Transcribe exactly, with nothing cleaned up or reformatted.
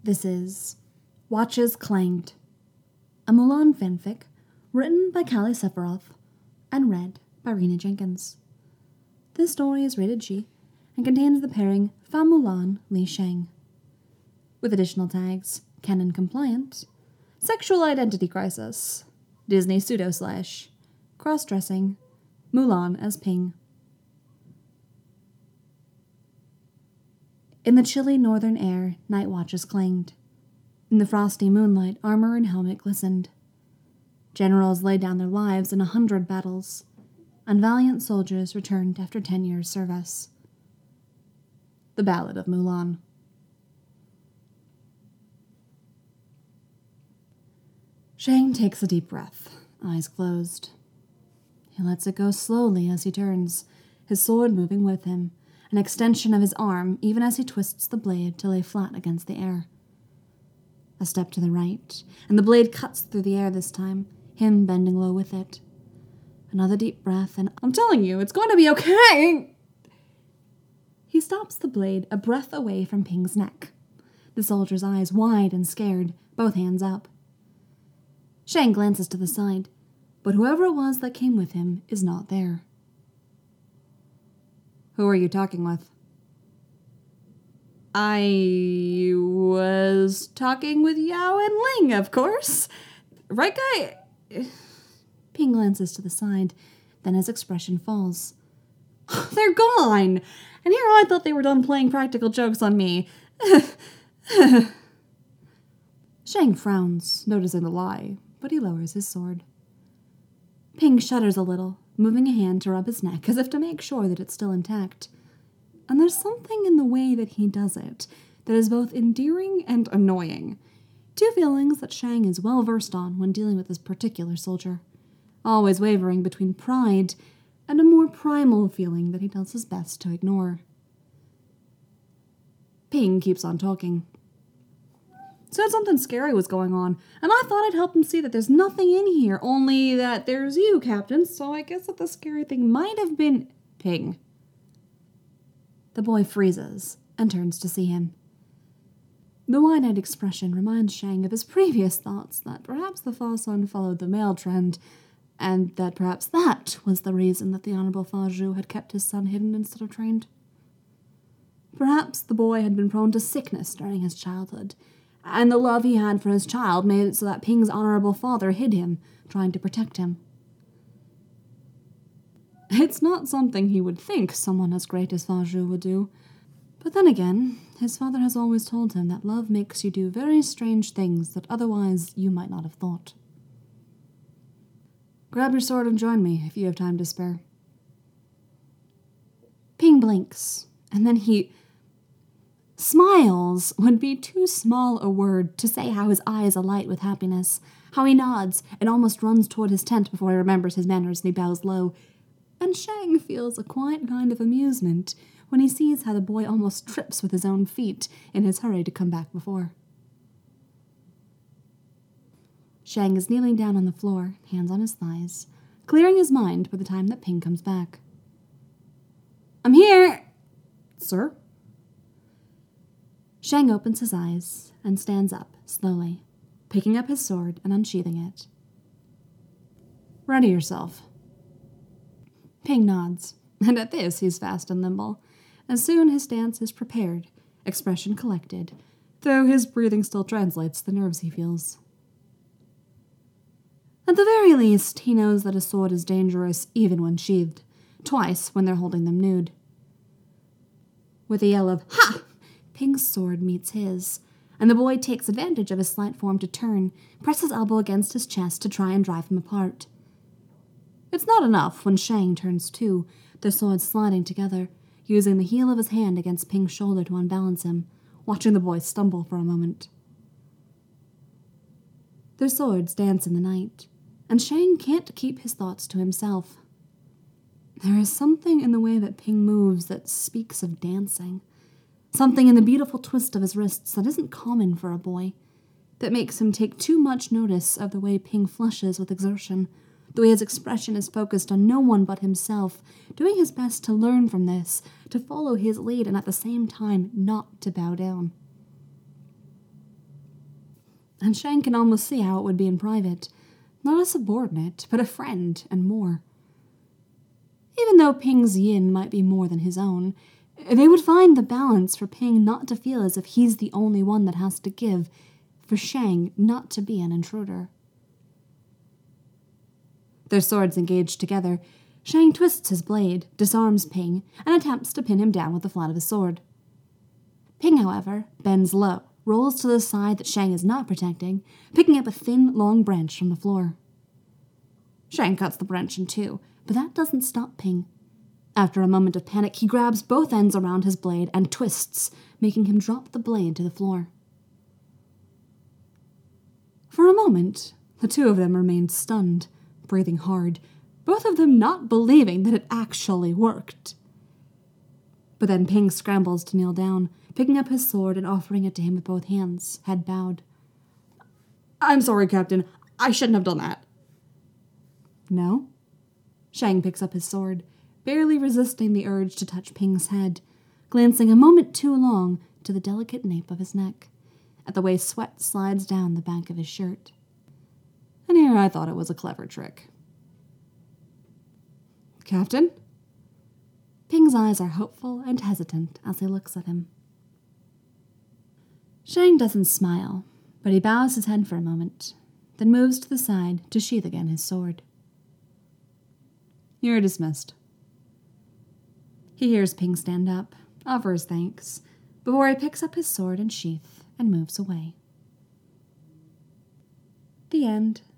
This is Watches Clanged, a Mulan fanfic written by Callie Sephiroth and read by Rena Jenkins. This story is rated G and contains the pairing Femme Mulan Li Shang, with additional tags canon compliant, sexual identity crisis, Disney pseudo-slash, cross-dressing, Mulan as Ping. In the chilly northern air, night watches clanged. In the frosty moonlight, armor and helmet glistened. Generals laid down their lives in a hundred battles, and valiant soldiers returned after ten years' service. The Ballad of Mulan. Shang takes a deep breath, eyes closed. He lets it go slowly as he turns, his sword moving with him, an extension of his arm even as he twists the blade to lay flat against the air. A step to the right, and the blade cuts through the air this time, him bending low with it. Another deep breath, and I'm telling you, it's going to be okay! He stops the blade a breath away from Ping's neck, the soldier's eyes wide and scared, both hands up. Shang glances to the side, but whoever it was that came with him is not there. Who are you talking with? I was talking with Yao and Ling, of course. Right, guy? Ping glances to the side, then his expression falls. They're gone! And here I thought they were done playing practical jokes on me. Shang frowns, noticing the lie, but he lowers his sword. Ping shudders a little, moving a hand to rub his neck as if to make sure that it's still intact. And there's something in the way that he does it that is both endearing and annoying. Two feelings that Shang is well versed on when dealing with this particular soldier, always wavering between pride and a more primal feeling that he does his best to ignore. Ping keeps on talking. Said something scary was going on, and I thought I'd help him see that there's nothing in here, only that there's you, Captain, so I guess that the scary thing might have been Ping. The boy freezes and turns to see him. The wide-eyed expression reminds Shang of his previous thoughts that perhaps the Fa Sun followed the male trend, and that perhaps that was the reason that the Honorable Fa Zhu had kept his son hidden instead of trained. Perhaps the boy had been prone to sickness during his childhood, and the love he had for his child made it so that Ping's honorable father hid him, trying to protect him. It's not something he would think someone as great as Fa Zhu would do, but then again, his father has always told him that love makes you do very strange things that otherwise you might not have thought. Grab your sword and join me if you have time to spare. Ping blinks, and then he smiles would be too small a word to say how his eye is alight with happiness, how he nods and almost runs toward his tent before he remembers his manners and he bows low. And Shang feels a quiet kind of amusement when he sees how the boy almost trips with his own feet in his hurry to come back before. Shang is kneeling down on the floor, hands on his thighs, clearing his mind by the time that Ping comes back. I'm here! Sir? Shang opens his eyes and stands up, slowly, picking up his sword and unsheathing it. Ready yourself. Ping nods, and at this he's fast and nimble, and soon his stance is prepared, expression collected, though his breathing still translates the nerves he feels. At the very least, he knows that a sword is dangerous even when sheathed, twice when they're holding them nude. With a yell of, "Ha!" Ping's sword meets his, and the boy takes advantage of his slight form to turn, press his elbow against his chest to try and drive him apart. It's not enough when Shang turns too, their swords sliding together, using the heel of his hand against Ping's shoulder to unbalance him, watching the boy stumble for a moment. Their swords dance in the night, and Shang can't keep his thoughts to himself. There is something in the way that Ping moves that speaks of dancing. Something in the beautiful twist of his wrists that isn't common for a boy, that makes him take too much notice of the way Ping flushes with exertion, the way his expression is focused on no one but himself, doing his best to learn from this, to follow his lead and at the same time not to bow down. and Shang can almost see how it would be in private. Not a subordinate, but a friend, and more. Even though Ping's yin might be more than his own, they would find the balance for Ping not to feel as if he's the only one that has to give, for Shang not to be an intruder. Their swords engage together. Shang twists his blade, disarms Ping, and attempts to pin him down with the flat of his sword. Ping, however, bends low, rolls to the side that Shang is not protecting, picking up a thin, long branch from the floor. Shang cuts the branch in two, but that doesn't stop Ping. After a moment of panic, he grabs both ends around his blade and twists, making him drop the blade to the floor. For a moment, the two of them remained stunned, breathing hard, both of them not believing that it actually worked. But then Ping scrambles to kneel down, picking up his sword and offering it to him with both hands, head bowed. "I'm sorry, Captain. I shouldn't have done that." "No?" Shang picks up his sword, barely resisting the urge to touch Ping's head, glancing a moment too long to the delicate nape of his neck, at the way sweat slides down the back of his shirt. And here I thought it was a clever trick. "Captain?" Ping's eyes are hopeful and hesitant as he looks at him. Shang doesn't smile, but he bows his head for a moment, then moves to the side to sheath again his sword. "You're dismissed." He hears Ping stand up, offers thanks, before he picks up his sword and sheath and moves away. The end.